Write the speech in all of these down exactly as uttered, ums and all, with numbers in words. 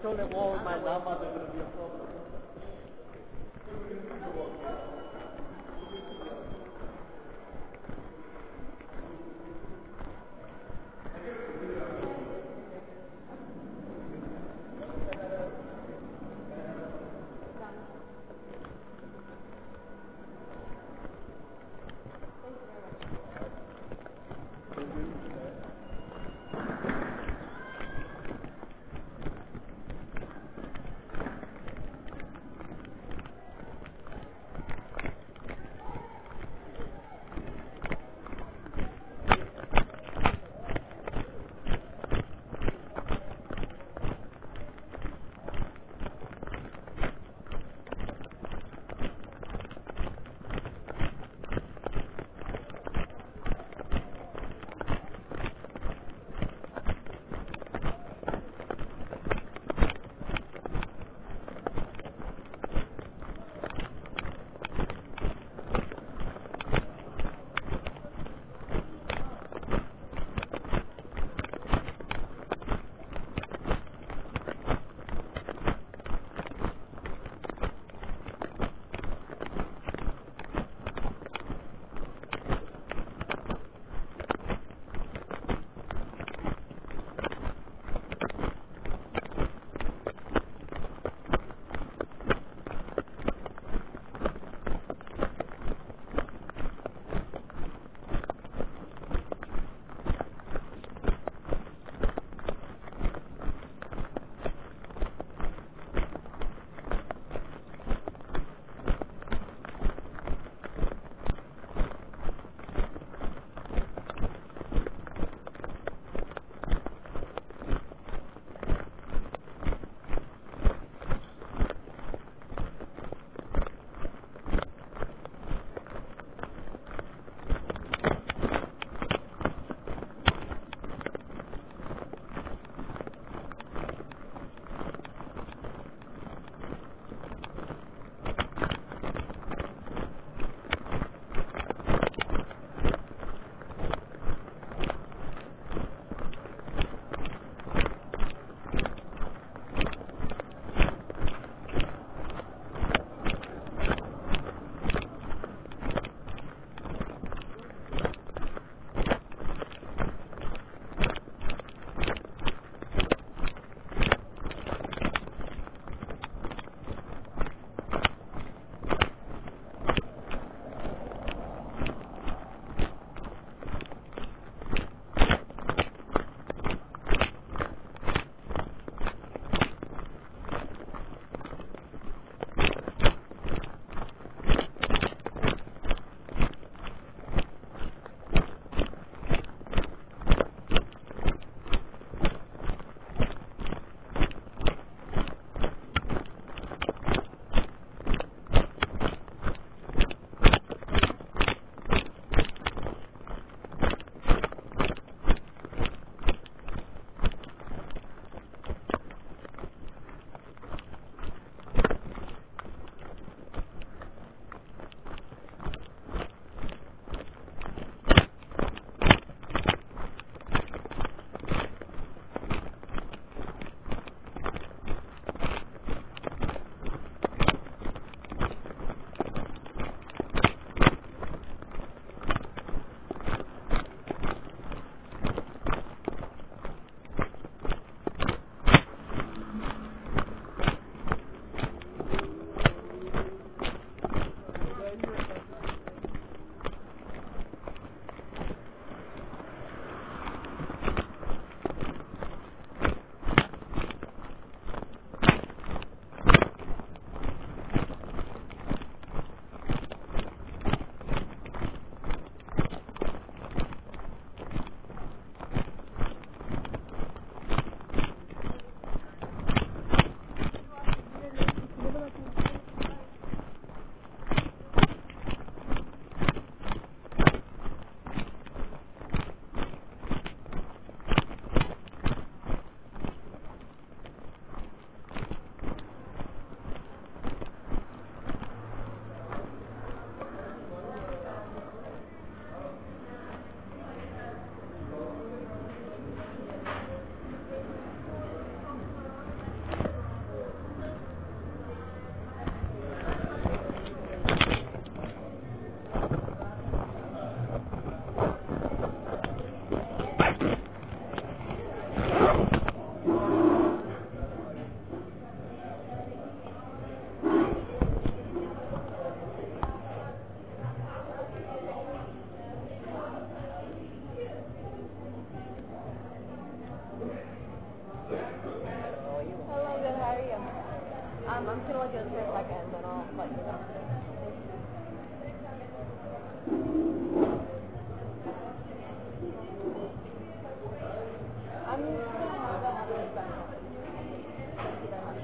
told that wall with my llamas are going to be a problem. I'm just gonna let you in for a second, and then I'll let you know. I'm just gonna have that happen in a second. Thank you very much.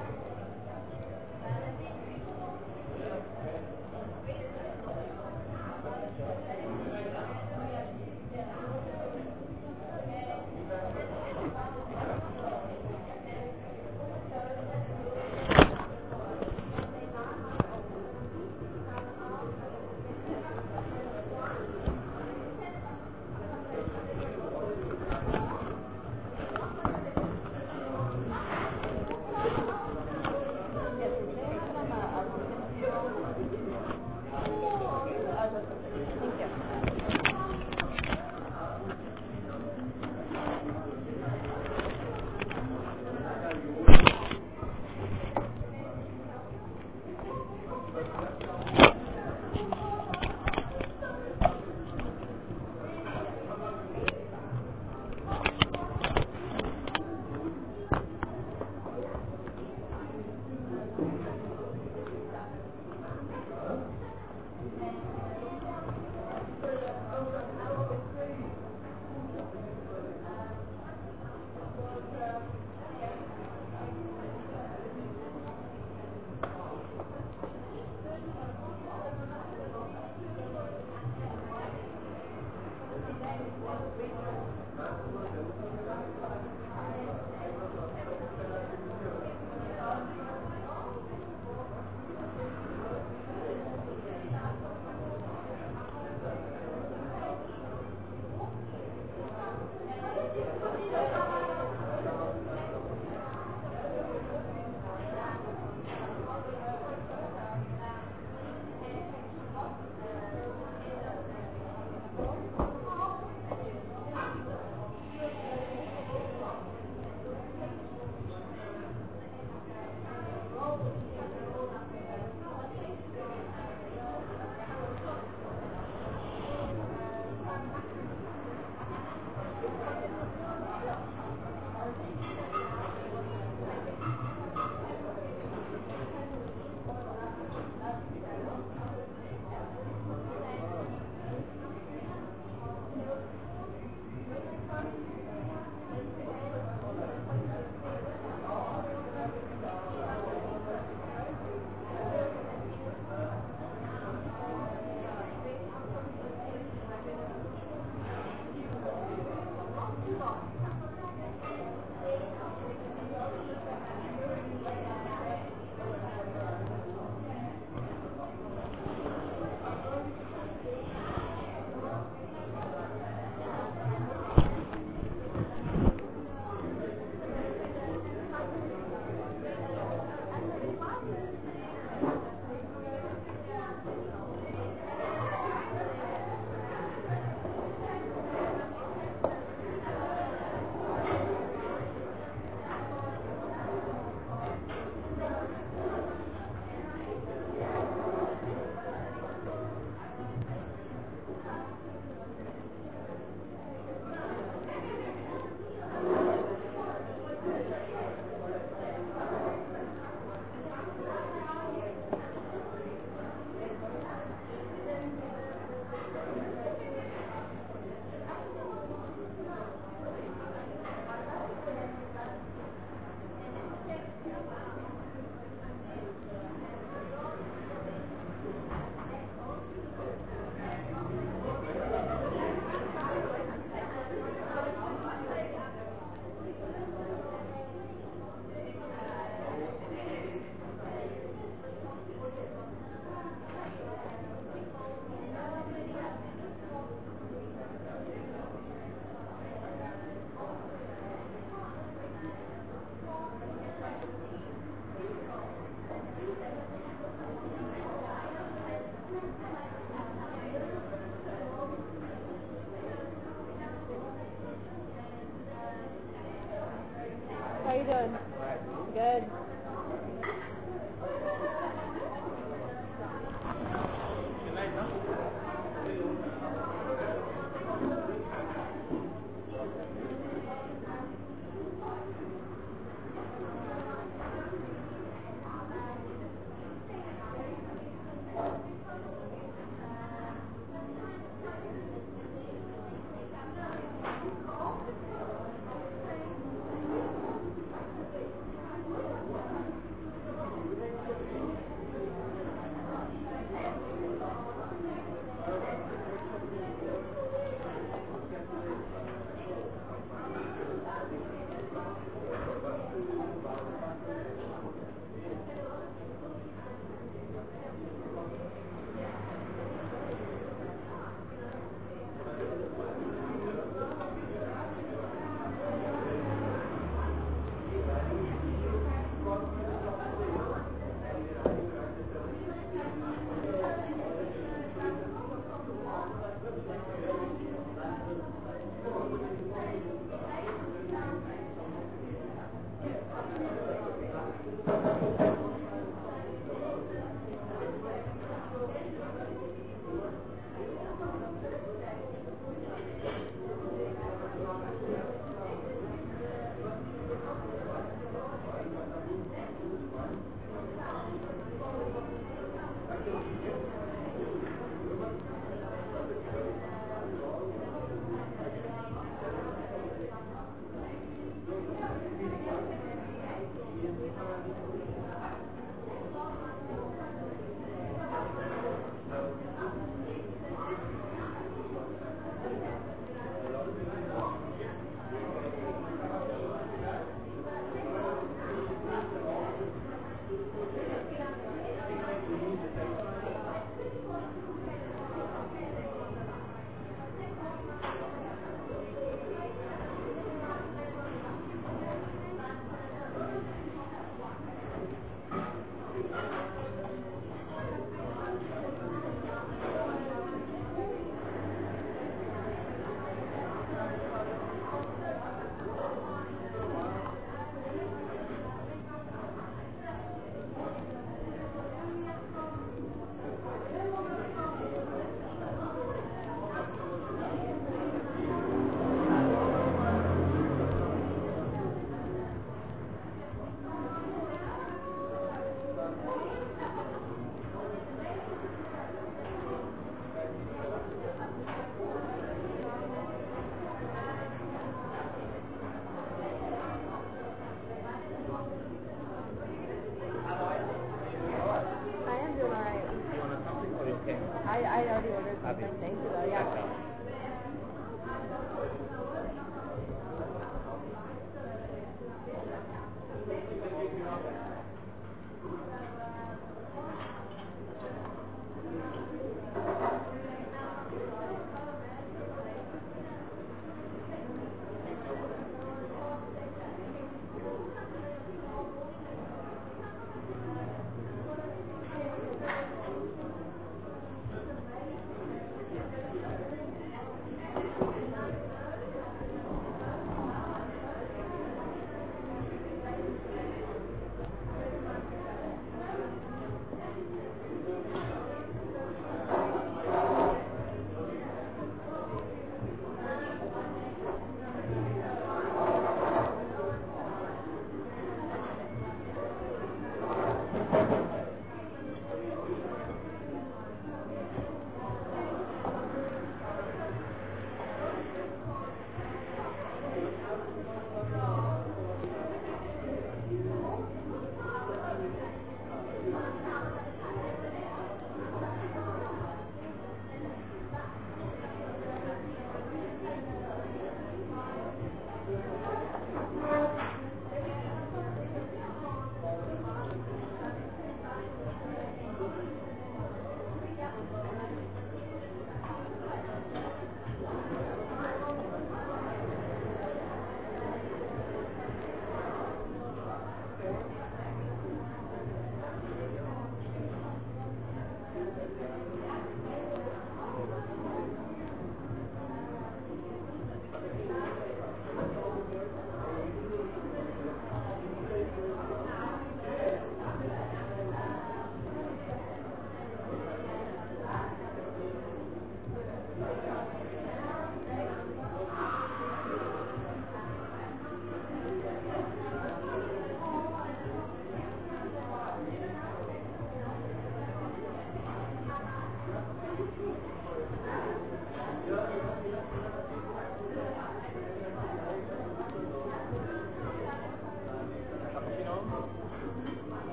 How you doing? Good.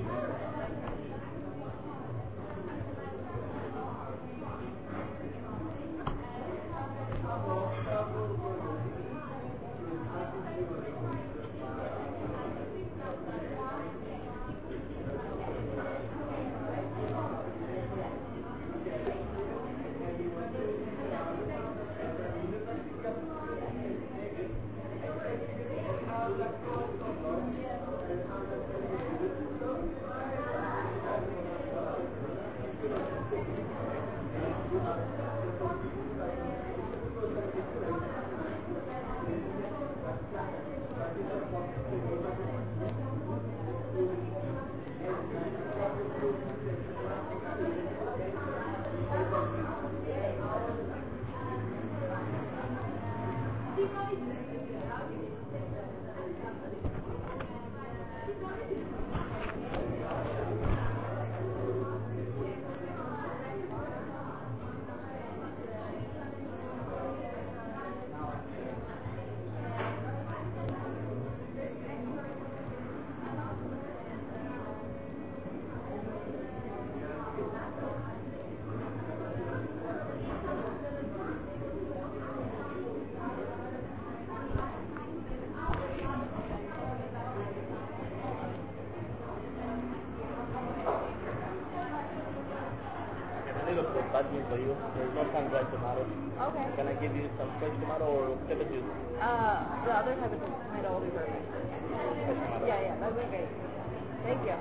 For you. There's no sun-dried tomato. Okay. Can I give you some fresh tomato or pepper juice? Uh, the other type of tomato will be perfect. Fresh tomato. Yeah, yeah, that would be great. Thank you.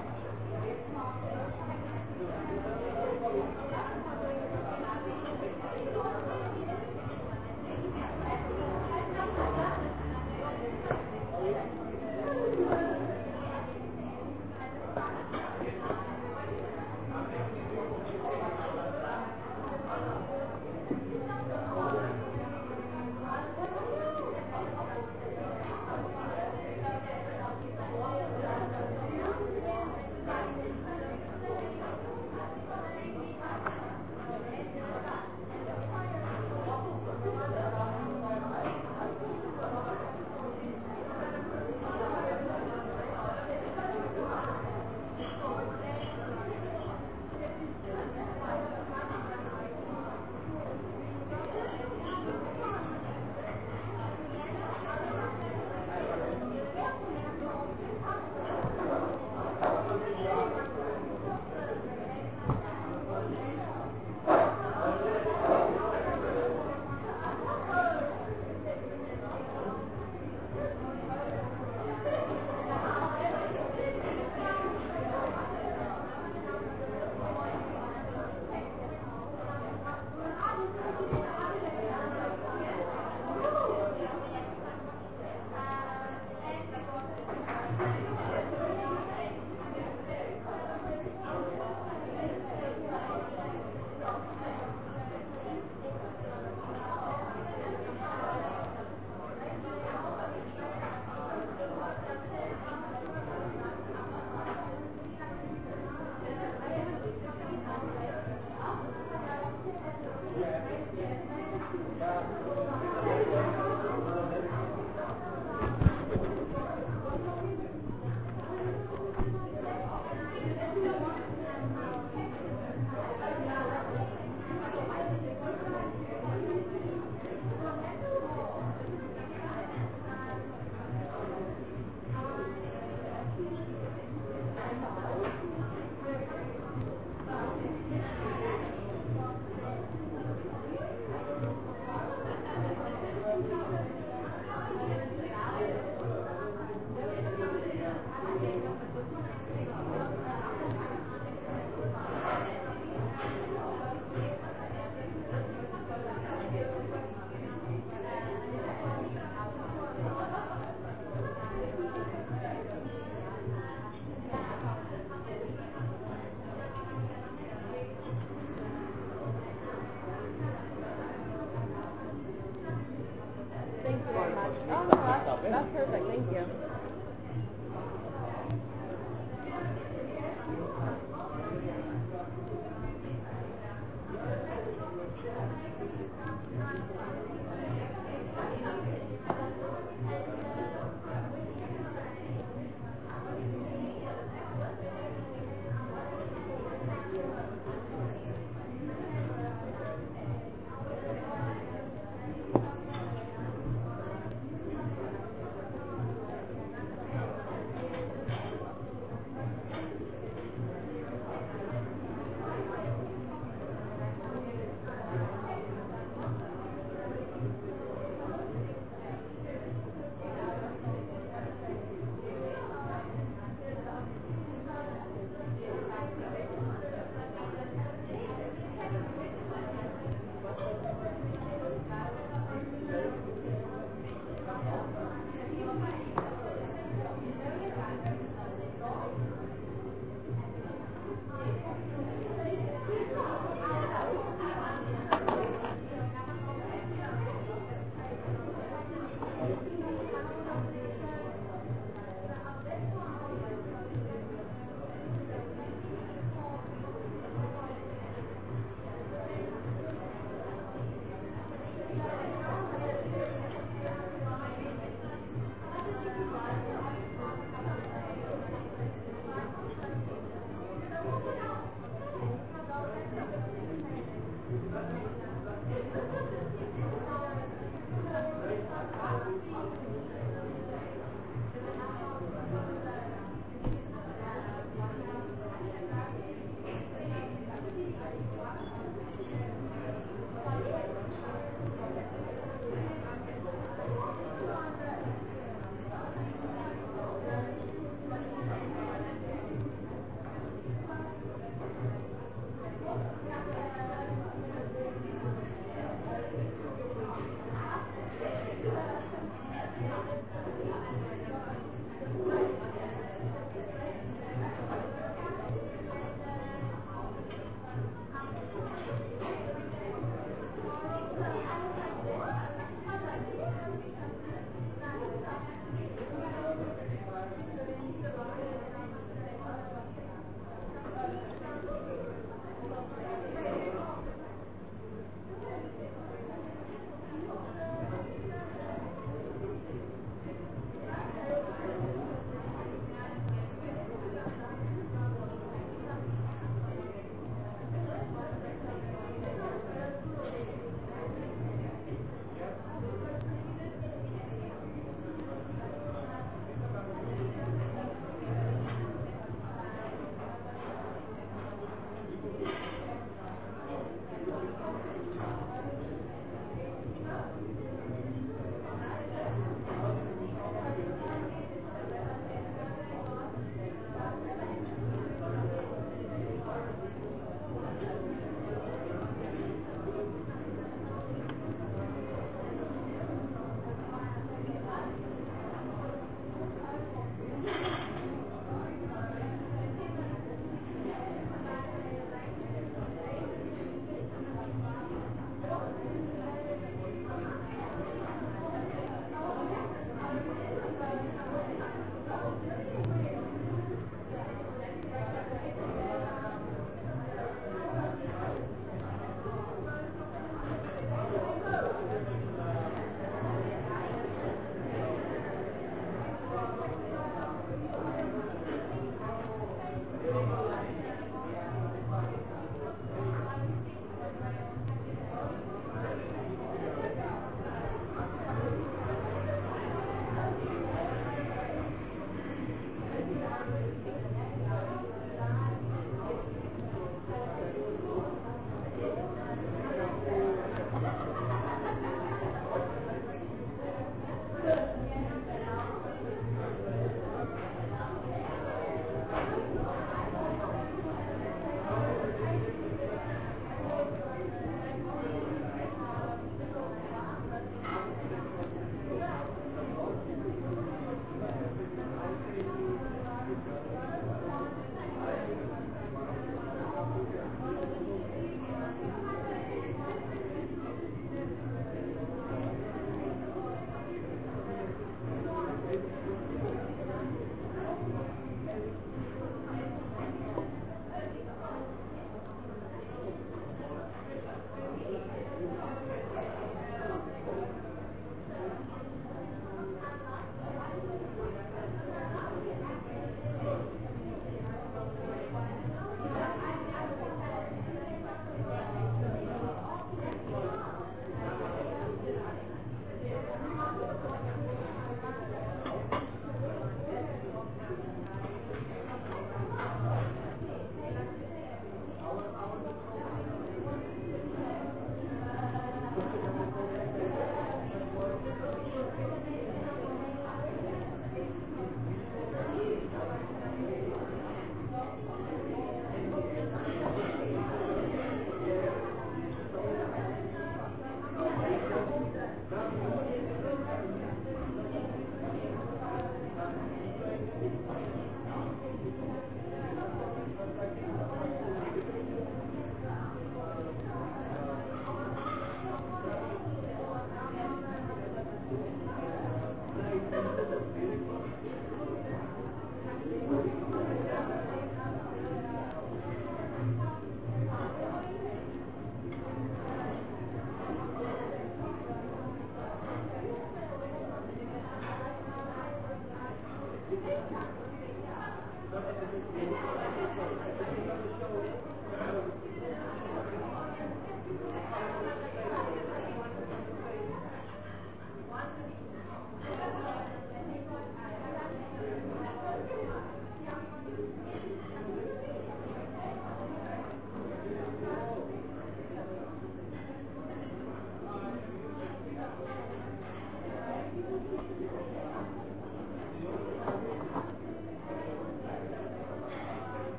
That's perfect, thank you.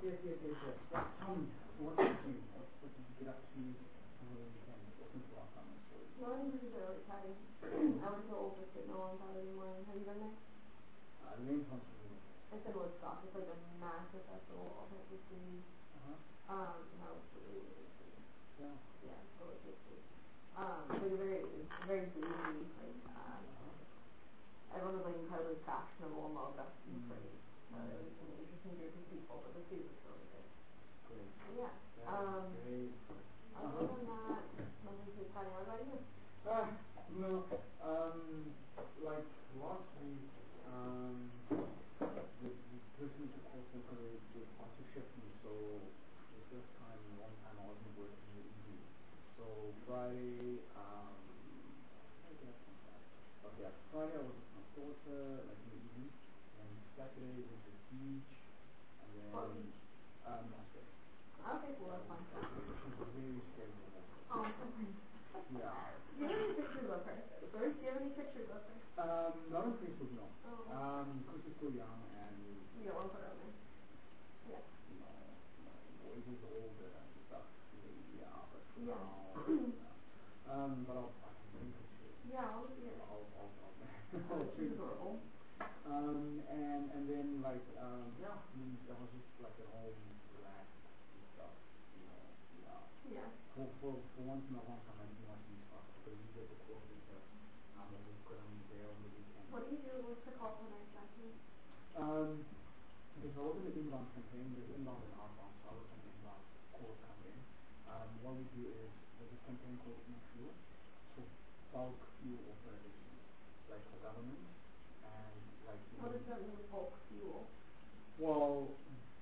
yes, yes, yes, yes. Yeah, tell me, what did you do? What, what did you get up to over the weekend? Or since the last time I saw you? Nothing particularly exciting. I went to Old Signal on Saturday morning. Have you been there? Uh, the main concert was It's in Woodstock. It's like a massive festival, alternative scene. Uh-huh. Um, and that was really, really cool. Yeah. Yeah, so it's really cool. Um, it's like a very, it's very bluesy, like, um, Uh-huh. everyone was like incredibly fashionable and well dressed and Mm. pretty. So it was an interesting group of people, but the food was really good. Great. Yeah. That Um, is great. other Uh-huh. than that, nothing too exciting. What about you? Ah, no, um, like last week, um, the, the person at the call center was quite a shifty, so for the first time in a long time I wasn't working in the evening. So Friday, um, what did I do on Friday? Okay, yeah, Friday I was with my daughter, like in the evening, and Saturday went to the beach, and then, What beach? um, Las Vegas. Okay, cool, that's fine. She's very scared of the water. Oh, something. Yeah. Do you have any pictures of her? Sorry, do you have any pictures of her? Um, not on Facebook, no. Oh. Um, because she's still young and, You don't want to put her on there? Yeah. you know, no, it is older and stuff, maybe, yeah, but for Yeah. now, no. Um, but I'll, I can bring pictures. Yeah, I'll look at it. I'll, I'll, I'll, Oh, I'll she's bring adorable. Um, and, and then, like, um, yeah, I mean, I was just, like, at home, relaxed and stuff, you know, yeah. Yeah. For, for, for once in a long time, I didn't want to do stuff, because you get the call center, um, because I'm there on the weekend. What do you do with the call center exactly? Um, okay, so I was in the inbound campaign, there's inbound and outbound, so I was on the inbound calls coming in. Um, what we do is, there's a campaign called e-fuel, so bulk fuel authorizations, like for government, and like... What does that mean, bulk fuel? Well,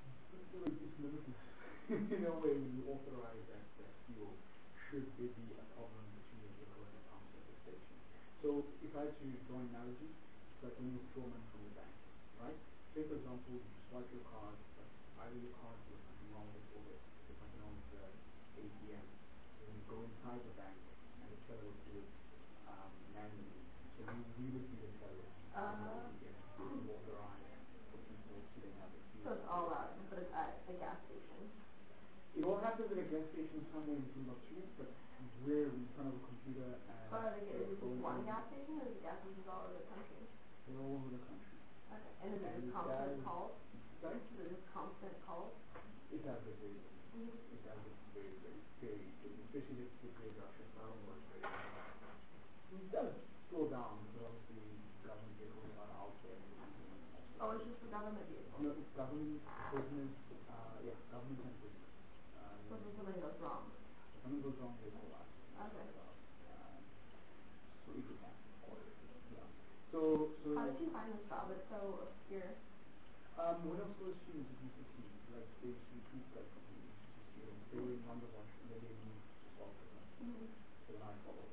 it's limitless. In a way, when you authorize that, that fuel, should there be a problem between the vehicle and the pumps at the station. So, if I had to draw an analogy, it's like when you withdraw money from the bank, right? Say, for example, you swipe your card, but either your card there's something wrong with it, or there's something wrong with the A T M. So then you go inside the bank, and the teller would do it um, manually. So we, we would be the tellers. Uh, Yes, we would authorize for people to then have the fuel. So it's all out, but it's at a gas station. It all happens at a gas station somewhere between about two, but we're in front of a computer and... But are they getting just going one in. gas station, or is the gas stations all over the country? They're all over the country. Okay, and is it And just this constant guy- calls? Sorry? Is it just constant calls? It has a very, Mm-hmm. it has a very, very, very, especially with the trade Russian, I don't work very well. It does slow down, because obviously government vehicles are not out there. Oh, it's just for government vehicles? No, it's government, business, uh, yeah, government and business. Um, So when something goes wrong? If something goes wrong, they call us. Okay. Um, so if we can, of course. Yeah. So, so. How did you find this job? It's so obscure. Um, when I was first students at U C C, like they used to recruit like from U C C students, they were in Wonderwash and then they moved to Salford. Mm-hmm. So then I followed.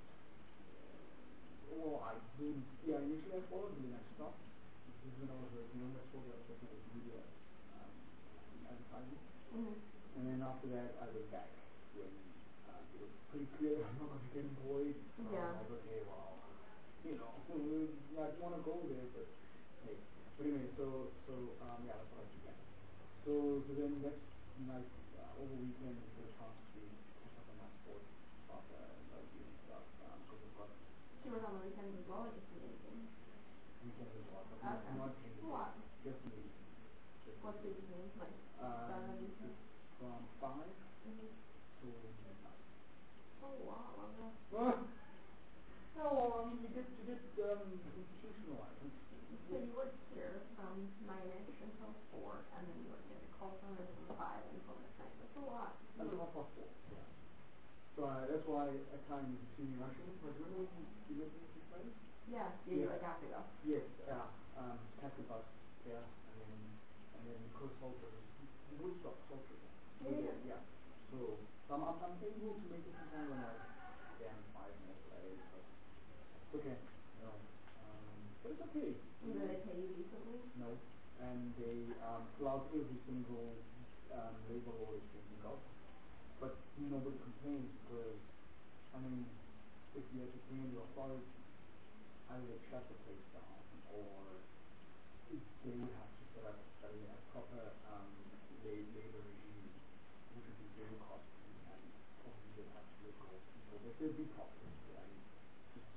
Well, I didn't, yeah, initially I followed and then I stopped. This is when I was working on, I told you I was working with media um, advertising. Mm-hmm. And then after that, I went back when uh, it was pretty clear I'm not going to get employed. So Yeah. I was like, okay, well, you know, I want to go there, but hey. But anyway, so, so um, yeah, that's what I began. So, so then next night, uh, over weekend, we get a chance to catch up on my sports, soccer, and rugby and stuff, um, because we've got Do you work on the weekends as well, or just in the evenings? weekends as well, but not, Okay. not in the What? just in the evening. Just What's the in the evening. evening? Like, Um, Saturday, it's Sunday? from five Mm-hmm. to midnight. Oh, wow, longer. Well, no, I mean, you get, you get, um, institutionalized. So you work here from nine-ish until four, and then you work at the call center from five until midnight. That's a lot. Until half past four, yeah. So uh, that's why at times you see me rushing. Like, remember when you, you met me this Friday? Yeah, yeah, you like have to go. Yes, yeah. Um, catch the bus, yeah, and then, and then go Salford. You would stop Salford. Yeah, yeah. Yeah. So, so I'm, I'm, I'm able to make it sometime when I am five minutes late, but it's okay, you know. Um, but it's okay. And do they pay you decently? No, and they um, fill out every single um, labor law they can think of, but nobody complains because, I mean, if you had to bring in your authority, either they shut the place down or they would have to set up a, a proper um, labor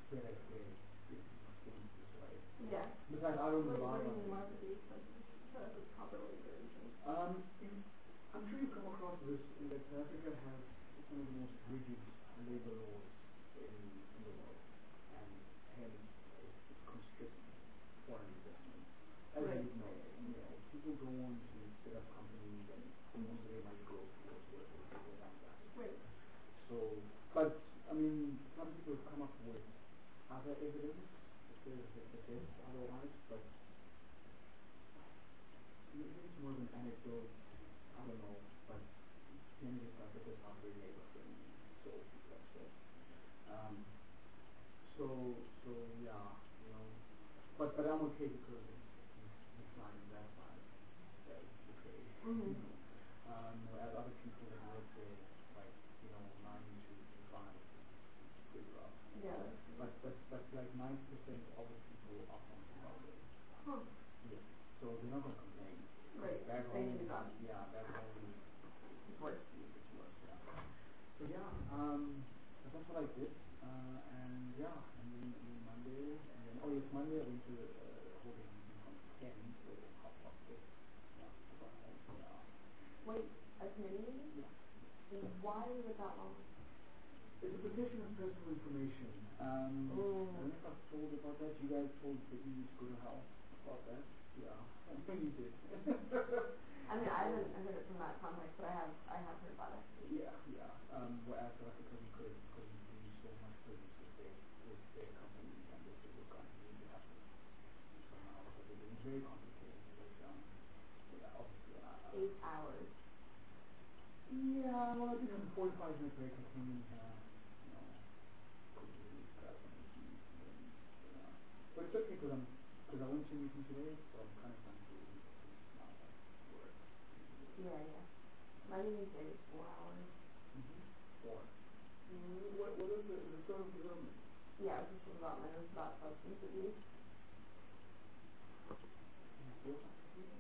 get a, a, a experiences, right? Yeah. Besides, I don't What, rely what do on you mean by the expenses? So if it's proper regulation. Um, in, I'm sure you've come across this, in that South Africa has some of the most rigid labor laws in, in the world, and hence it, it constricts foreign investment. As Right. you know, you know, people go on to set up companies and most of their money goes towards work because they want that. Right. So, but, I mean, some people have come up with other evidence that says that suggests otherwise, but maybe it's more of an anecdote, I don't know, but generally South Africa is not very labor friendly, so let's say. Um, so, so yeah, you know, but, but I'm okay because the side and that side says, okay, Mm-hmm. you know, um, whereas other people that work there, like, you know, nine to five is pretty rough. Yeah. But, but, but like ninety percent of the people are from Zimbabwe. Huh. Yeah. So they're not going to complain. Right. Back Thank home, you, God. yeah, back home, It's worse. it's worse, yeah. So yeah, um, but that's what I did. Uh, and yeah, and then, and then Monday, and then, oh yes, Monday I went to uh, hold a meeting from ten to half past six. Yeah, I got home, yeah. Wait, a committee meeting? Yeah. Why was it that long? It's a protection of personal information. Um, Mm. I don't know if I've told you about that. You guys told the E U to go to hell about that. Yeah, I think you did. I mean, I haven't heard it from that context, but I have, I have heard about it. Yeah, yeah. Um, whereas South Africa, we could because we do so much business with their with their companies, and they said, look, guys, you have to somehow. But it was very complicated. It was, um, yeah, obviously. Uh, Eight hours. Yeah, well, I did have a forty-five minute break. I came in here, you know, quickly grab something to eat, and then, yeah. But it's okay because I'm because I went to a meeting today, so I'm kind of trying to now work. Yeah, yeah. My meeting today was four hours. Mm-hmm. Four. Mm-hmm. What what is it? Is it sort of development? Yeah, it was just development. It was about substance abuse. Feel comfortable?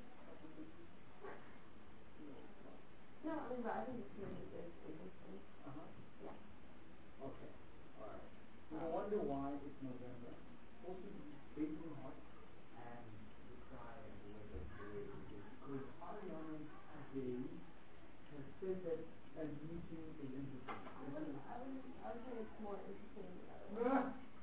No, it's not. No, I mean, but I think this committee is interesting. Uh huh. Yeah. Okay. All right. No Um, wonder why it's November. Also, it's baking hot, and you cry and the weather the way it is because Ariana today has said that a meeting is interesting. I would, I would, I would say it's more interesting than the other one.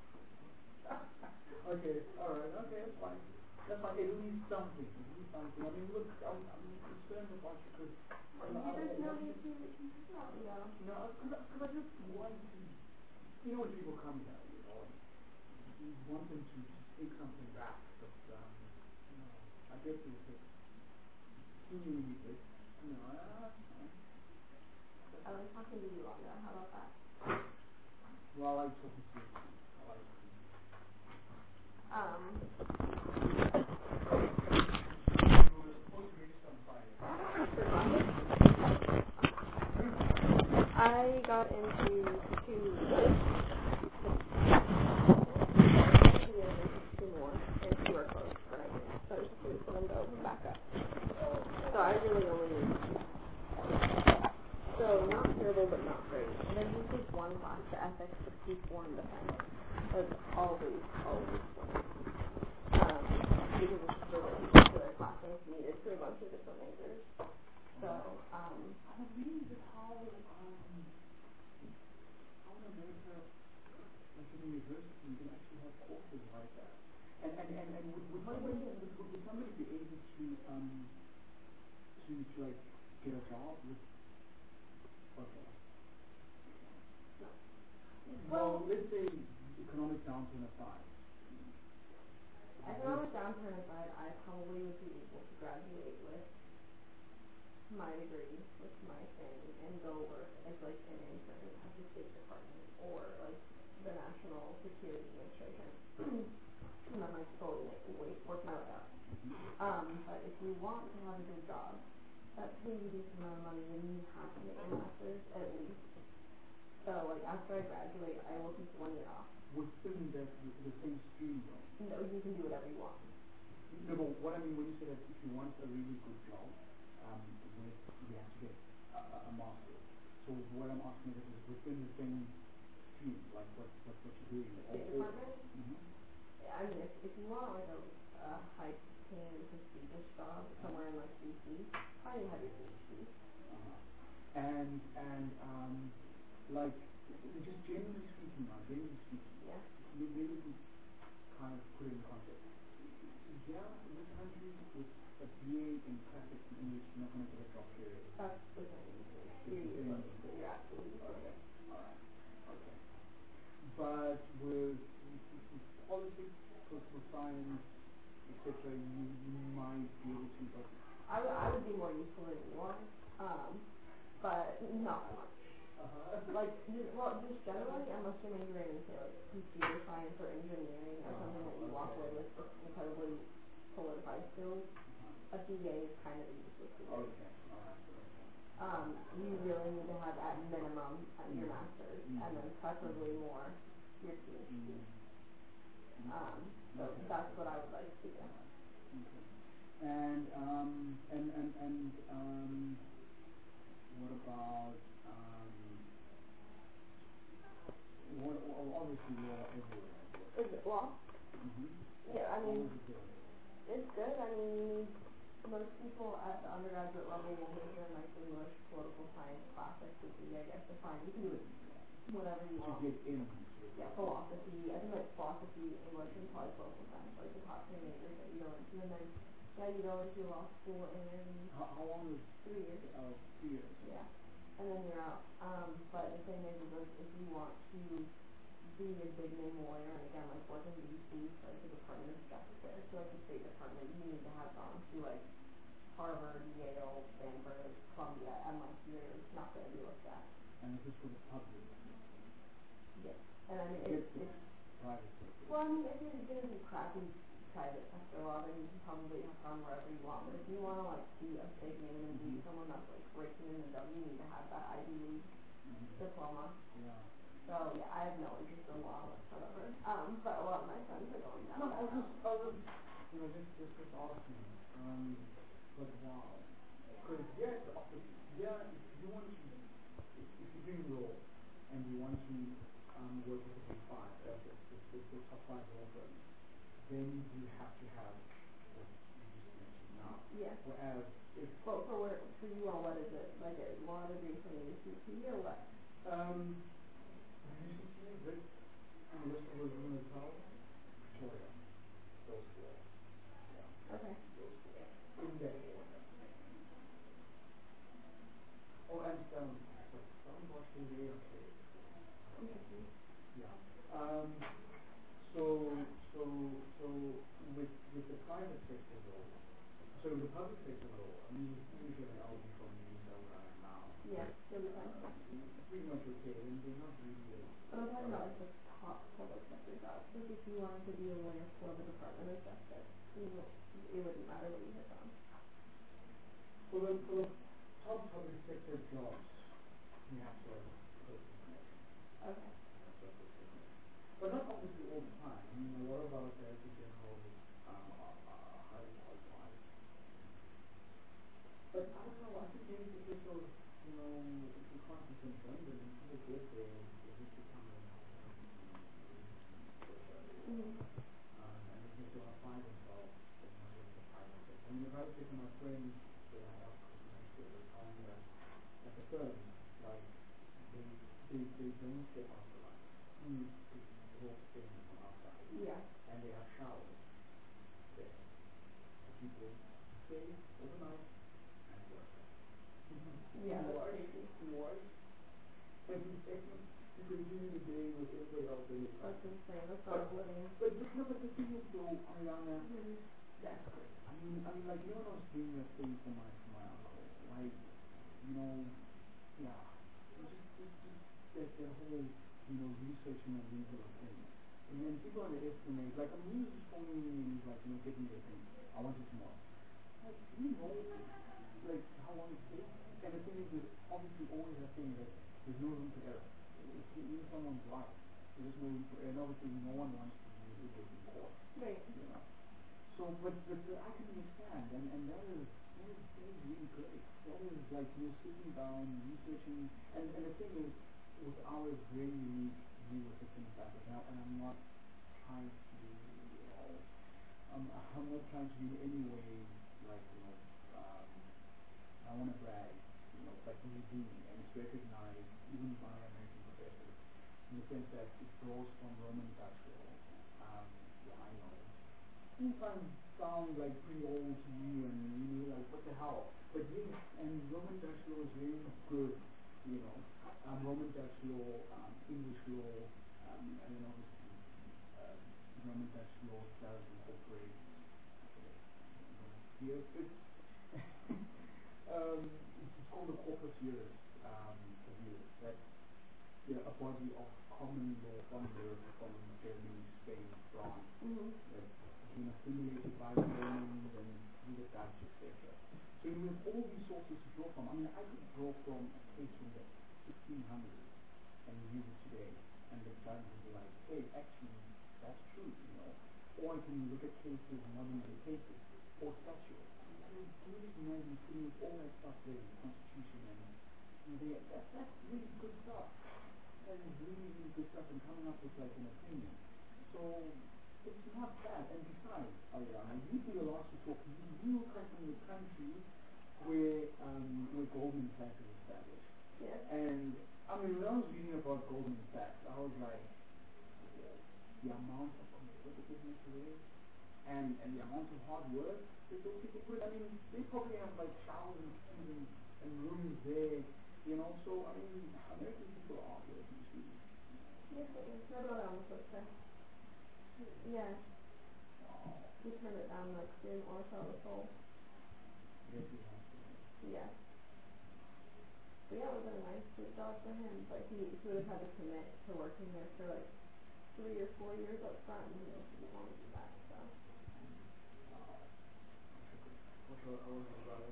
Okay, alright, okay, that's fine. That's fine, at least something, at least something. I mean, look, I'm, I'm concerned about you because, you know, I, I There's no want need you, to be concerned about me, though. no, because I, cause I just want to, you know, when people come here, you know, you want them to, to take something back, but, um, you know, I guess you'll take, see you when you did, you know, ah, that's fine. I like talking to you longer. How about that? Well, I like talking to you, I like talking to you. Um, You were supposed to register on Friday. I got into two, two more, and two are closed, but I didn't. So I was just waiting for them to open back up. So I really only need two. So not terrible, but not great. And then just take one class to ethics, but keep one defense. That's always, always one. Um, because it's just a really particular class and it's needed for a bunch of different majors. So, um, I'm amazed at how, um, how in America, like in university, you can actually have courses like that. And and and, and would, would what do you somebody mean? would, would somebody be able to um to to like get a job with? Okay. No. Well, let's say economic downturn aside. Economic downturn aside, I probably would be able to graduate with my degree, with my thing, and go work as like an intern at the State Department or like the National Security Administration, and then like slowly make wait work my way up. Um, but if you want to have a good job that pays a decent amount of money, then you have to get your master's at least. So like after I graduate, I will take one year off. Within the, the the same stream though. No, you can do whatever you want. No, but what I mean when you say that if you want a really good job, um, with you have to get a, a, a master's. So what I'm asking is, is within the same field, like what, what, what you're doing? State Or- or- Department? Mhm. I mean, if, if you want like a, a high paying prestigious job somewhere in like D C, probably have your PhD. Uh-huh. And, and, um, like, just generally speaking now, generally speaking, Yeah. may- maybe we kind of put it in context. Yeah, in this country, with a B A in classics and English, you're not going to get a job period. That's within reason. It's You're within useless. reason. You're absolutely Okay, useless. alright, okay. But with, with politics, political science, et cetera, you, you might be able to, but I would, I would be more useful than you are. Um, but not much. uh-huh. Like, just, well, just generally, unless you're majoring in, say, like, computer science or engineering or something that you walk away with with incredibly solidified skills, a B A is kind of a useless degree. Okay, alright, okay. Um, you really need to have at minimum uh, your Mm. master's, Mm. and then preferably more your PhD. Mm. Um, so Okay. that's what I would like to do. Okay. And um and and and um what about um what well, obviously law everywhere. Is it law? Mm-hmm. Yeah, I mean, How is it doing? it's good. I mean, most people at the undergraduate level will major in like English, political science, classics would be, I guess, defined. You can do it whatever you To want. get in. Yeah, philosophy. I think like philosophy, English, and probably political science, like the top three majors that you go into, and then yeah, you go into law school in How how long is three years. uh three years? Yeah, and then you're out. Um, but the thing is, is like, if you want to be a big name lawyer, and again, like work in D C for like the Department of Justice, so like the State Department, you need to have gone to like Harvard, Yale, Stanford, Columbia, M I T, or it's not going to be looked at. And this is for the public. Yes, and I mean Get it's the it's private sector. well, I mean if you're gonna do crappy private sector law, then you can probably have gone wherever you want. But if you want to like be a big name and be Mhm. someone that's like raking in the dough, you need to have that Ivy League Mhm. diploma. Yeah. So yeah, I have no interest in law whatsoever. Um, but a lot of my friends are going down No, that I was route. just, I was just, you know, just, just, just asking. Um, but wow. Because, yeah, it's often, yeah, if you want to, if, if you're doing law and you want to um, work with the big five, uh, the, the, the, the top five law firms, then you have to have what you just mentioned now. Yeah. Whereas, if, Well, for where for you all, what is it? Like a law degree from the U C T or what? um, U C T, this, University of Natal, Victoria, those four. Yeah, Okay. those four. In that order. Oh, and um, but some Washington Day, okay. Interesting. Yeah. Um. So, so, so with with the private sector role, so with the public sector role, I mean, usually I'll be from Minnesota where I am now. Yeah, you'll be fine. Uh, pretty much okay, and they're not really. But I'm talking about like the top public sector jobs. Like if you wanted to be a lawyer for the Department of Justice, you know, it wouldn't matter what you had done. For the for the top public sector jobs, you have to have personal connection. Okay. You have to have personal connection. But not obviously all the time. I mean, a lot of our director generals um, are, are highly qualified. But I don't know, I think maybe it's a case of, you know, if you can't be concerned, then people get there and they just become an Mhm. um, and they just don't apply themselves as much as the private sector. I mean, the private sector, my friends that I have connected with, they tell me that at the firms, like, they, they, they don't step off the line. Mm. It's all things from outside. Yeah. And they have showers there. For people to stay overnight and work. Yeah, that's Wash, crazy. wash, and then you continue the day with everybody else in the That's company. insane. That's But, not living. but you know, but the thing is though, Ariana, Mhm. that's great. I mean, I mean, like, you know when I was doing that thing for my, for my uncle, like, you know, yeah, it's just, it's just that, that whole, you know, researching and legal opinion. And then people underestimate, like, I mean, he was just phoning me and he's like, you know, get me the thing. I want it tomorrow. Like, do you know, like, how long it takes? And the thing is, there's obviously always that thing that there's no room for error. It's in someone's life. There's no room for error. And obviously, no one wants to be idiot in court. Right. You know. So, but, but, but I can understand, and, and that is, that is, that is really great. That is like you're sitting down, researching, and, and the thing is, with our very unique deal with different factors. Now, and I'm not trying to be, you know, um, I'm not trying to be in any way like, you know, um, I want to brag, you know, but we do, and it's recognized even by American professors in the sense that it draws from Roman Dutch law. Um, yeah, I know. It might sound like pretty old to you, and you know, like what the hell? But yes, and Roman Dutch law is very good, you know. Um, Roman Dutch law, um, English law, um, and then obviously uh, Roman Dutch law does incorporate. Okay, here, but um, it's called the corpus juris um, review. That's you know, a body of common law from Europe, from Germany, Spain, France, Mm-hmm. that's been assimilated by the Romans and through the Dutch, et cetera. So you have all these sources to draw from. I mean, I could draw from a case from the sixteen hundreds and use it today, and the judge would be like, hey, actually, that's true, you know. Or I can look at cases, modern day cases, or statutes. I mean, can you just imagine putting all that stuff there in the Constitution and you know, they, that, that's really good stuff. That is really, really good stuff and coming up with like an opinion. So it's not bad. And besides, Ariana, you'd be the last to talk. You, you come from a country where um, where Goldman Sachs is established. Yes. And I mean, when I was reading about Goldman Sachs, I was like, wow, the amount of competitiveness there is, and and the amount of hard work that those people put. I mean, they probably have like thousands and, and rooms there. You know, so I mean, American people are working too. Yes, it is. My brother almost works there. Yeah. Wow. He turned it down like soon or so the soul. Yes, he has to. Yeah. But yeah, it would have been a nice sweet job for him, but he, he would have had to commit to working there for like three or four years up front, and he just didn't want to do that, so. Wow. What's your, I was his brother.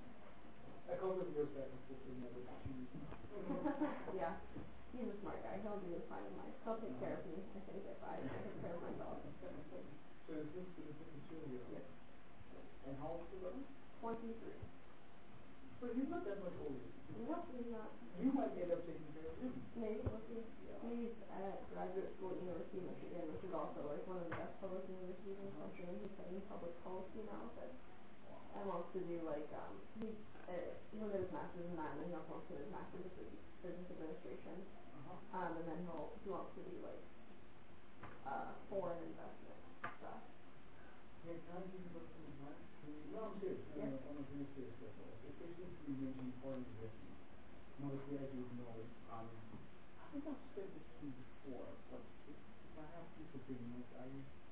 A couple of years back, unfortunately, I was two. Yeah. He's a smart guy. He'll do fine in life. He'll take care of me, I think, if I take care of myself. So is this, is this the two of you? Yes. And how old is your brother? Twenty-three. So he's not that much older. No, he's not. You might end up taking care of him. Maybe, we'll see. Yeah. He's at graduate school at University of Michigan, which is also like one of the best public universities in the country, and he's studying public policy analysis. And wants to do like, um, he, uh, he'll get his master's in that, and then he also wants to get his master's in business administration. Uh-huh. Um, and then he'll, he wants to do like, uh, foreign investment stuff. Yeah, can I give you something advice? Can you, no, I'm serious. No, Yes. no, I'm not being serious at all. Especially if you mentioned foreign investment. Now, the graduate know, um, I think I've said this to you before, but if, if I have to forgive me, I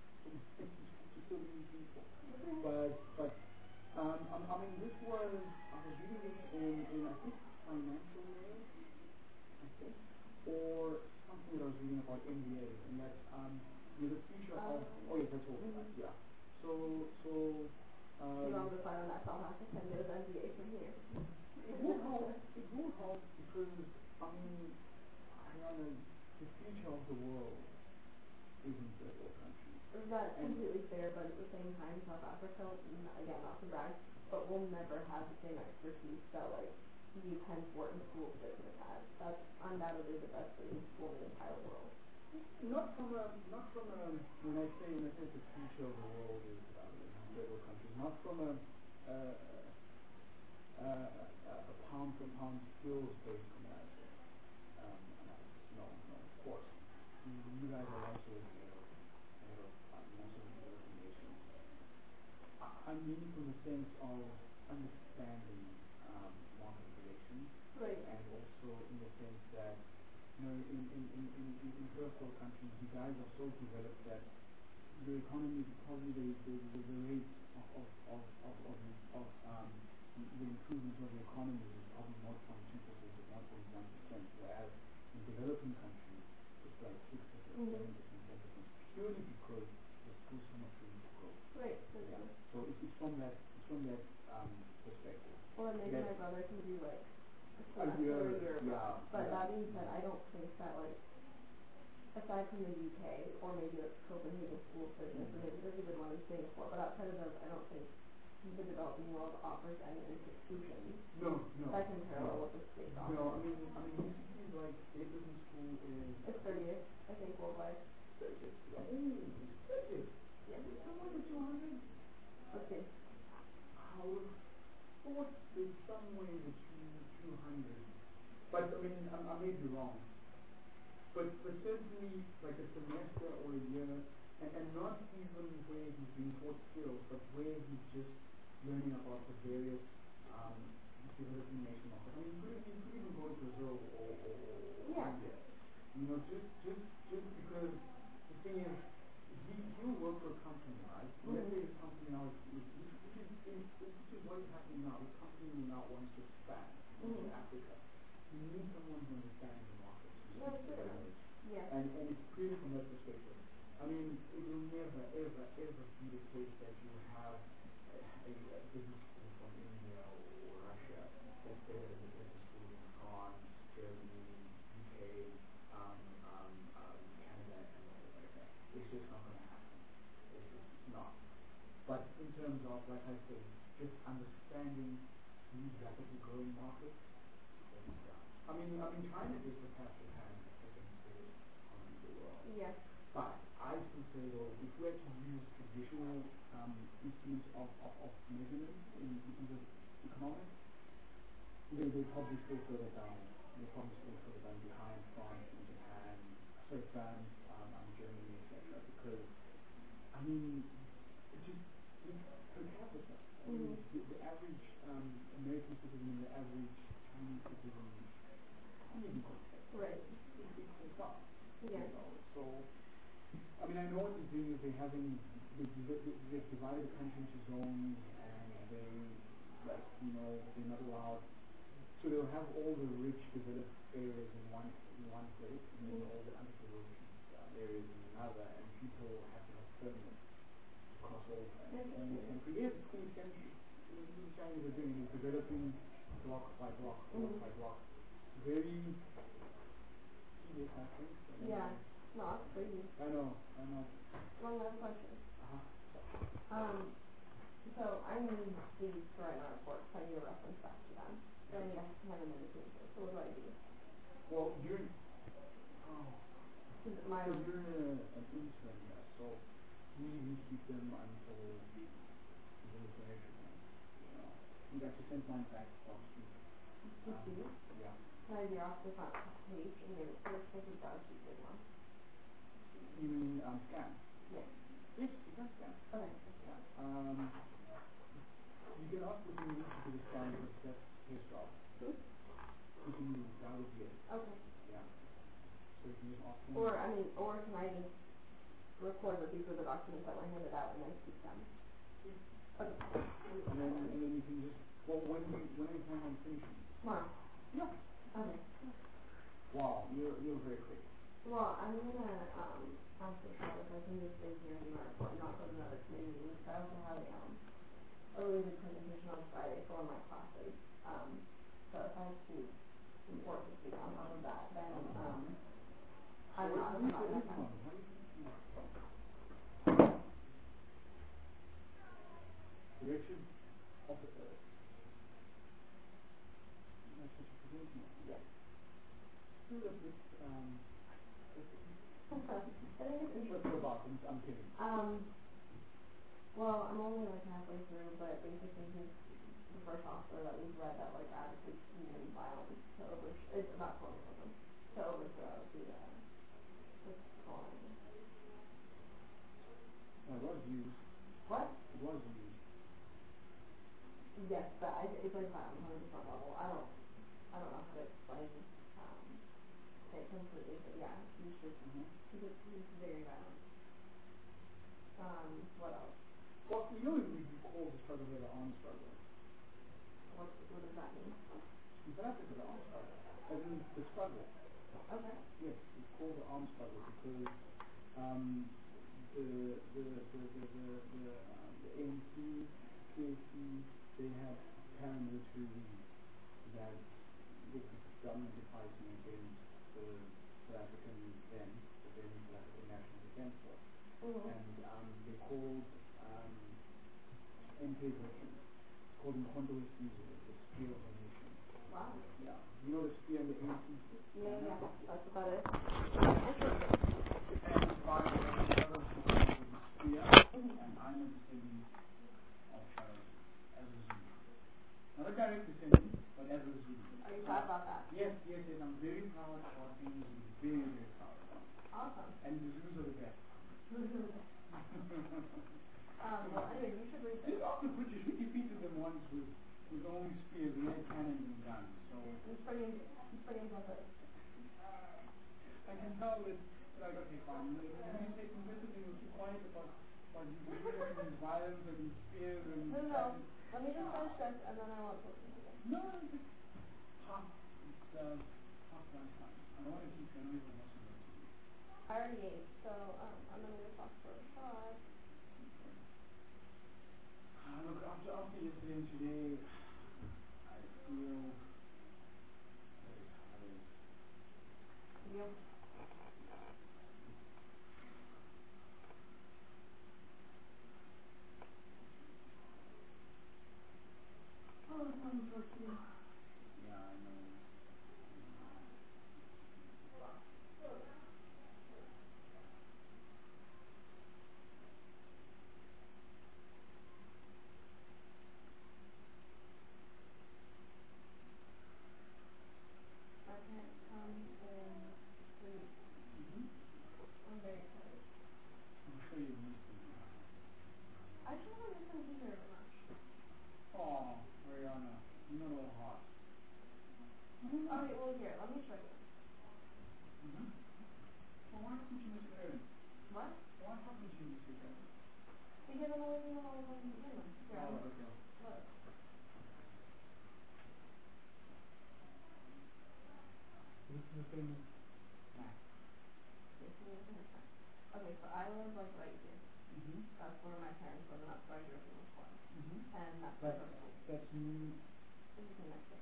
to so many people. Okay. But, but, um, I, I mean, this was, I was reading this in, in I think, Financial News, I think, or something that I was reading about N B A, and that, um, you know, the future of, Um, oh yeah, that's all, mm-hmm. yeah. So, so, um, You want him to fight on that South Africa and get his M B A from here? it will help, it will help because, I mean, Ariana, the future of the world is in third world countries. That's And completely fair, but at the same time, South Africa, n- again, not to brag, but will never have the same expertise that, like, the Penn Wharton School of Business has. That's undoubtedly the best business school in the entire world. not from a, not from a, when I say, when I say the future of the world is um, in third world countries, not from a, uh, uh, a pound for pound skills based comparison, um, analysis. No, no, of course. You, you guys are also ahead of, ahead of uh, most of the developing nations. I, I mean from the sense of understanding um, market relations, Right. and also in the sense that, you know, in, in, in, in, in in first world countries, you guys are so developed that your economy, probably the, the, the, the rate of, of, of, of, of, of um, the improvement of the economy is probably zero point two percent to zero point one percent, whereas in developing countries, it's like six percent, Mhm. seven percent, ten percent, purely because there's still so much room to grow. Right. Yeah. So it's, it's from that, it's from that um, perspective. Well, then maybe That- my brother can do, like, a A semester year, or a year abroad. yeah, But yeah. that being said, I don't think that, like, aside from the U K, or maybe like Copenhagen School of Business, or maybe there's a good one in Singapore, but outside of those, I don't think the developing world offers any institutions No, no. that can parallel no. what the States offer. No, I mean, I mean, you see, you seems like eight percent school is... It's thirtieth, I think, worldwide. thirtieth. Oh, thirtieth. Yeah. It's somewhere to two hundred. Let's see. I would have thought there's somewhere to two hundred. But, I mean, I, I may be wrong. But, but certainly, like a semester or a year, and, and not even where he's being taught skills, but where he's just learning about the various um, developing nation markets. I mean, you could, you could even go to Brazil or, or, or yeah. India. You know, just, just, just because the thing is, he, he'll work for a company, right? Mm-hmm. Let's say his company now is, is which, which, is, is, which is what is happening now. The company now wants to expand into mm-hmm. Africa. You need someone who understands the market, who yeah, speaks the sure. language. Yeah. And, and it's purely from that perspective. I mean, it will never, ever, ever be the case that you have a, a, a business school from India or, or Russia that's better than the business school in France, Germany, U K, um, um, um, Canada, and North America. It's just not going to happen. It's just not. But in terms of, like I say, just understanding these rapidly growing markets, I mean, I mean, China is perhaps Japan the second biggest economy in the world. Yeah. But I still say though, if we had to use traditional um, instruments of, of, of measurement in, in terms of economics, they they probably still further down. They probably still further down behind France and Japan, sorry, France, um, and Germany, et cetera. Because I mean, just per capita, I mean, mm-hmm. the, the average um, American citizen and the average Chinese citizen. Right. It's not. Yeah. You know, so, I mean, I know what they're doing is they're having, they, they, they've divided the country into zones and they, like, you know, they're not allowed, so they'll have all the rich developed areas in one in one place and then mm-hmm. all the underdeveloped uh, areas in another, and people have to have permits to cross over. And it's only country, yes, it's only country. The Chinese are doing is developing block by block, block mm-hmm. by block. Very tedious, I think. I mean, yeah, no, that's crazy. I know, I know. One last question. Uh-huh. Um, so I need these to write my report, so I need a reference back to them. Then I have to hand them in the team. So what do I do? Well, during, oh, Is it my so you're a, an intern here, so you need to keep them until until the graduation, you know. You got to send mine back last week. to Um, see? yeah. Can I be off the front page and give it first because it's got a few good ones? You mean um, scan? Yeah. Yes, you can scan. Okay. Yeah. Um, you can ask if you need to do the scan, but that's his job. Hmm? You can use that with you. Okay. Yeah. So you can just ask him. Or, I mean, or can I just record that these are the documents that were handed out and then keep them? Yeah. Okay. And then, and then you can just, well, when you, when are you planning on finishing? Tomorrow. Yeah. Okay. Wow, you're, you're very quick. Well, I'm gonna, um, ask the if I can just stay here and do my report and not go to another committee meeting, because I also have a, um, a really good presentation on Friday for one of my classes. Um, so if I have to report this week on top of that, then, um, I'm not, I'm not gonna have time. Direction officer. That's what you're presenting on. Yes. Still a bit, um, I think it's what's interesting. it about? I'm, I'm kidding. Um, well, I'm only like halfway through, but basically he's the first author that we've read that like advocates community violence to over, it's about colonialism, to overthrow the, uh, the colony. Well, it was used. What? It was used. Yes, but I, it's like violence on a different level. I don't, I don't know how to explain, um, it completely, but yeah, he's just, Mm-hmm. he's, just, he's very violent. Um, what else? Well, you know, we, we call the struggle here the armed struggle. What, what does that mean? In South Africa, the armed struggle. As in the struggle. Okay. Yes, it's called the armed struggle because um, the the the the the, the, um, the A N C, P A C, they had paramilitary wings that were predominantly fighting against the South African then, the then South African National Defence Force. Mm-hmm. And um, they called um, M K veterans, called them Khonto Wesizwe, the Spear of the Nation. Wow. Yeah. You know the spear and the aim piece? Yeah, yeah, that's what that is. And by the way, shadows become the spear, and I'm descending of shadows as a Zulu. Not a direct descendant, but as a Zulu. Are you proud about that? Yes, yes, yes, I'm very proud of being Zulu. Very, very proud of that. Awesome. And the Zulus are the best. um, well, anyway, you should read These this. are the British. We defeated them once with, with only spears. We had cannons and guns. So It's pretty, it's pretty impressive. I can tell that, like, okay, fine. When you say competitive, you're too quiet about, about these these violence and these spears and... No, no, no. Let me just finish this and then I want to listen to it. No, it's just half, it's uh, half one time. I don't want to keep you. I know you've got lots of work to do. I already ate, so um, I'm going to go talk for five. Uh, look, after, after yesterday and today, I feel very tired. Yep. Oh, it's not work to do. Yeah, I know. My parents come in three weeks. Mm-hmm. I'm very excited. I'm sure you need to. I actually don't miss them here very much. Aw, Mariana, you're not all hot. Oh, wait, well, here, let me show you. Mm-hmm. Well, why haven't you missed your parents? What? Why haven't you missed your parents? Because I'm always in the hall when you begin with. Here, Oh, look. okay. Look. This is the same as Max. This is the same time. Okay, so I live, like, right here. Mm-hmm. That's where my parents live, and that's where I grew up in the farm. Mm-hmm. And that's But where I go to school. that's me. This is New Mexico.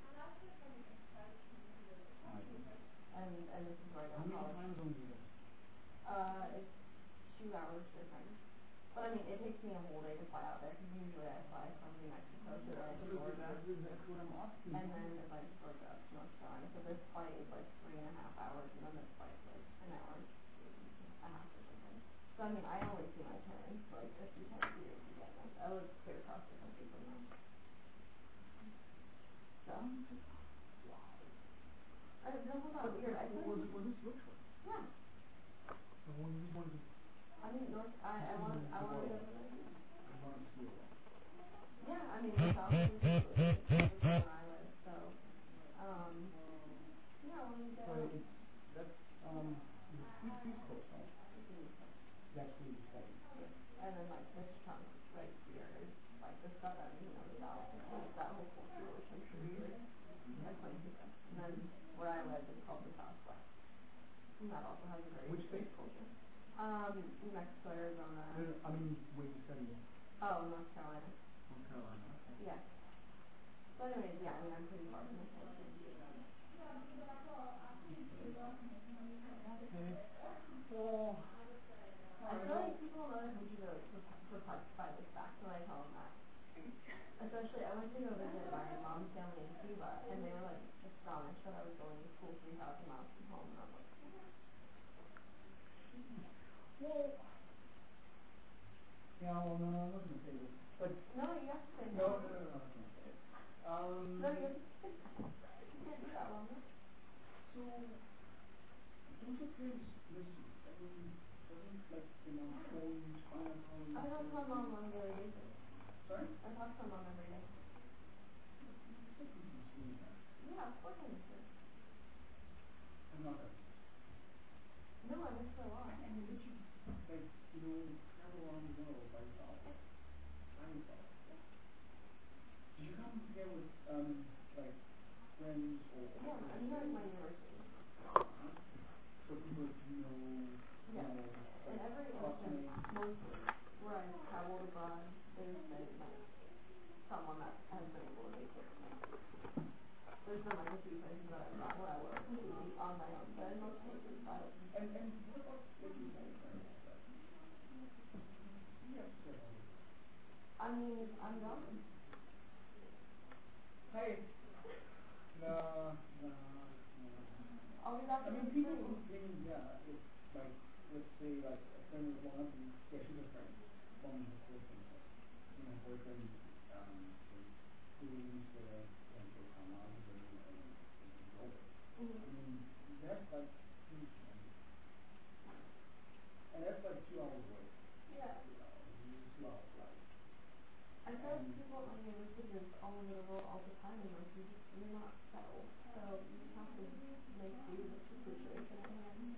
I see. And, and this is where I go How to many college. time zones is that? Uh, it's two hours different. But I mean, it takes me a whole day to fly out there, because usually I fly from New Mexico to Atlanta, Georgia, That's what I'm asking. and then Atlanta, Georgia up to North Carolina. So this flight is like three and a half hours, and then this flight is like an hour and a half or something. So I mean, I only see my parents like a few times a year to begin with. I live clear across the country from them. So. Wow. I don't know about weird. I Was, feel was this your choice? Yeah. So when you just wanted to, I mean, North. I I want I want to go to the Northeast. you wanted to see it all. Yeah, I mean, the South is really is where I live, so um, yeah, I want to go. So it's, that's, um, the East, East Coast, right? It's the East Coast. That's where you study. Yeah. And then like this chunk right here is like the Southern, you know, the South, like that whole culture, which I'm sure you heard explain to them. And then where I live is called the Southwest, and that also has a very Which rich state? culture. Um, New Mexico, Arizona. No, no, I mean, where you study. Oh, North Carolina. North Carolina, okay. Yeah. So anyways, yeah, I mean, I'm pretty far from the coast. Okay. Well, I feel like people in other countries are like perp- perplexed by this fact when I tell them that. Especially, I went to go visit my mom's family in Cuba, and they were like astonished that I was going to school three thousand miles from home, and I'm like, well, yeah, well, no, I'm not going to say this, but no, you have to say no, no. no, no, no, I'm not going to say it. Um, No, you have to say no. You can't do that, Mama. so, don't your parents miss you? I mean, doesn't, like, you know, phones, find out how you I talk to my mom on a daily basis. Sorry? I talk to my mom every day. You said you miss me, huh? Yeah, of course I miss her. I'm not that much. No, I miss her a lot. And did you, like, you know, travel around the world by yourself? Yeah. By yourself? Yeah. Did you come here with, um, like, friends or... Yeah, I'm here at my university. Uh-huh. So people that you know, you Yeah. know, In like, every instance, classmates? mostly, where I've traveled abroad, there's been like someone that has been able to take care of me. There's been like a few places that I've gone where I was completely on my own, but in most cases, I. And, and what about like your boyfriend? Like, he has to say hello. I mean, I'm going. Hey! No, no, no. I'll be back I in mean, the people spring. who think, yeah, if, like, let's say, like, a friend was one of them, yeah, she's a friend from her boyfriend, you know, boyfriend, um, was doing the, and they come out of the, and it's over. Mm-hmm. I mean, that's like, huge, man. And that's like two hours away, Yeah. you know, it's two hours flight. I feel like people on the other cities all over the world all the time, and like you just you're not settled, so you just have to make do with the situation at hand.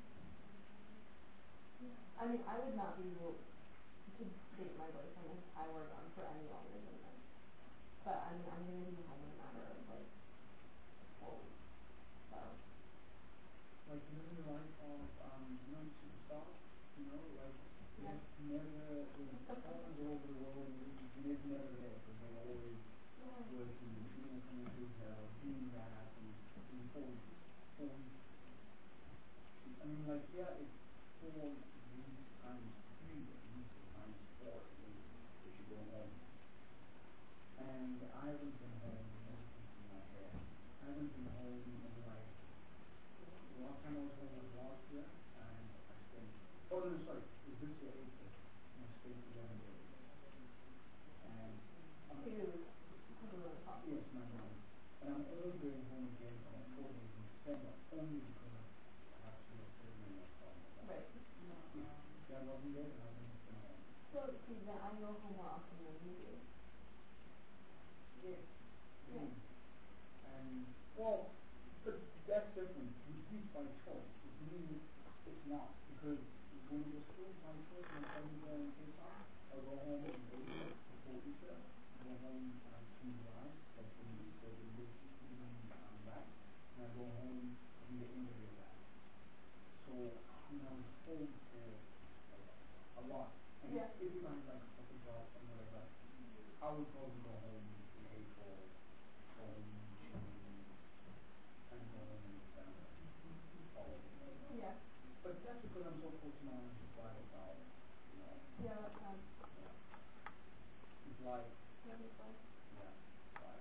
I mean, I would not be able to date my boyfriend if I were gone for any longer than this. But I mean, I'm gonna be home in a matter of like four weeks, so. Like living the life of, um, you know, superstar, you know, like, Yeah. it's never, in towns all over the world, it's never there, because they're always Yeah. working, you know, coming to hotel, doing that, and in four weeks, four weeks. I mean, like, yeah, it's four weeks times three, at least, or times four, at least, if you go home. And I haven't been home ever since my hair. I haven't been home in like, the last time I was home was last year, and I spent, oh no, sorry, it was this year, April, and I spent eleven days. And I'm, To cover the cost. yes, my mom. And I'm only going home again for like four days in December, only because I have to do a surgery or something like that. Right. If that wasn't there, then I wouldn't have been home. So see, then I go home more often than you do. Yes. Yeah. Mm. And, well, but that's different. With you by choice. With me, it's not. Because when it was still by choice, when I was there in Cape Town, I'll go home in April before Easter. I go home um, to July, like when the, the, the big season um, back. And I go home in the end of it back. So, I mean, I was home for like, a lot. And Yeah. if I had like a proper job somewhere like that, I would probably go home in April, go home in June, and go home in December, probably. Yeah. But that's because I'm so close to my bridal tower, you know. Yeah, that's fine. Yeah. It's like, That is fine. yeah, like,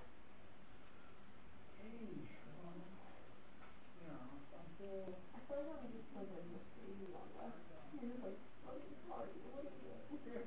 hey, um, yeah, I'm still. I feel like I'm just like a mystery Long West. You're just like, fucking party, what are you doing?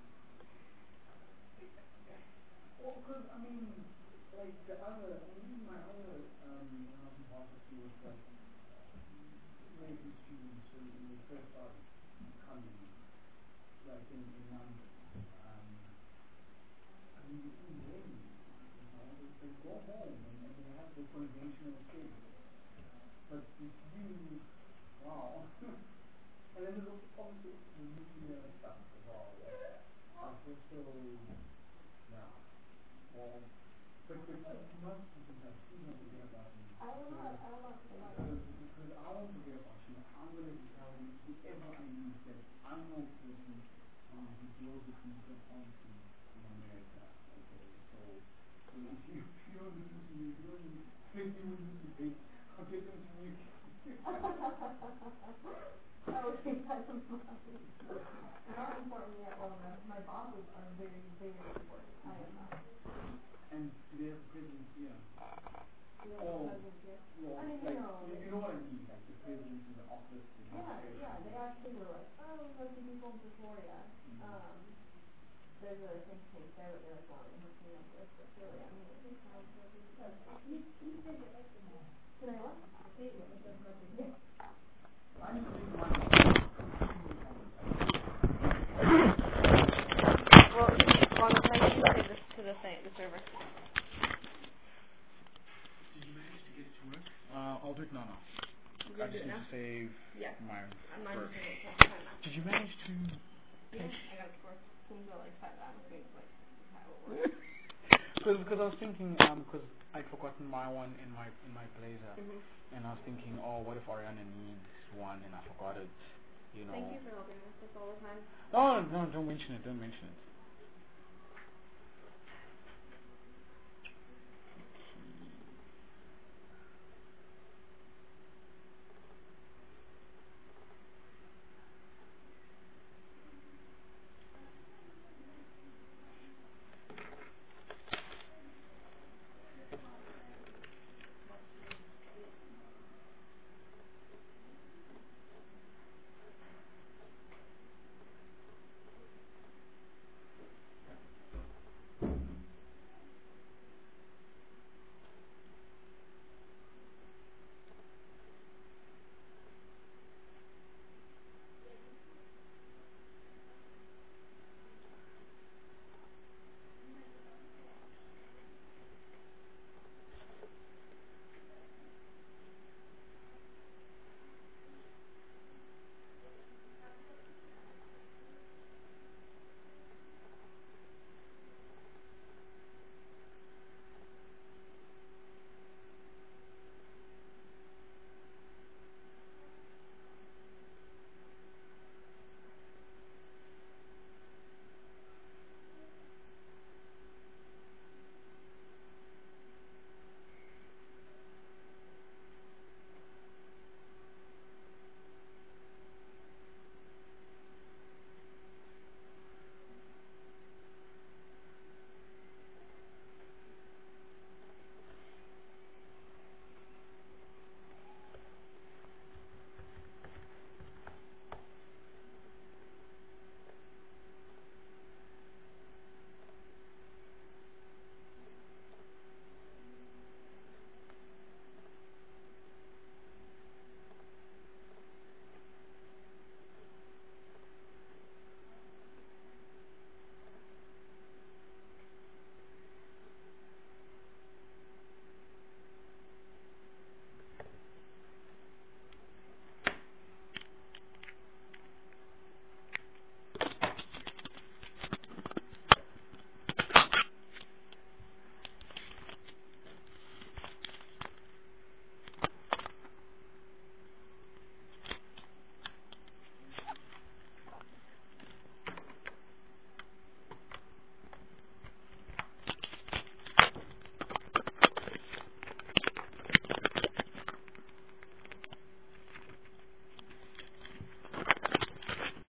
Well, because, I mean, like, the other, I mean, my other, um, when I was in philosophy was like, American students, when, when they first started coming, like, in, in London, um, I mean, they didn't blame me, you know, they, they go home and, and they have the conventional thing. But with you, wow. And then there's obviously the media stuff as well. Like also, yeah. Well, but but you must please not forget about me. I will not, I will not forget about Because you. because I won't forget about you. I'm gonna tell you whoever I meet that I know a person um, who deals with mental policy in America. Okay, so so if you if you don't listen to me, if you don't take me with this debate, I'll get them to you. I will keep that in mind. Not important yet, well enough. My bosses are very, very important. I am not. And they have presidents here. You know, Oh, presidents here. well, I mean, like, you know, you, you know what I mean, like the presidents in the office, the yeah, administration. yeah, they actually were like, oh, we have some people in Pretoria. Mm. Um, there's a think tank there that they're like wanting to hook me up with, but really I'm like, okay, sounds good. Because you, you say it like the mom. Can I what? Say it like the mom. Yeah. I need to leave my Well, long as I can save this to the thing, the server. Did you manage to get it to work? Uh, I'll do it now. now. You I gonna do just it need now? to save Yeah. my I'm not work. using it next time now. Did you manage to? Yeah, I got it for as soon as I like sat down, it's like how it works. Because because I was thinking um because I'd forgotten my one in my in my blazer, Mhm. and I was thinking, oh, what if Ariana needs one and I forgot it, you know? Thank you for helping us this all the time. No, no, don't mention it. Don't mention it.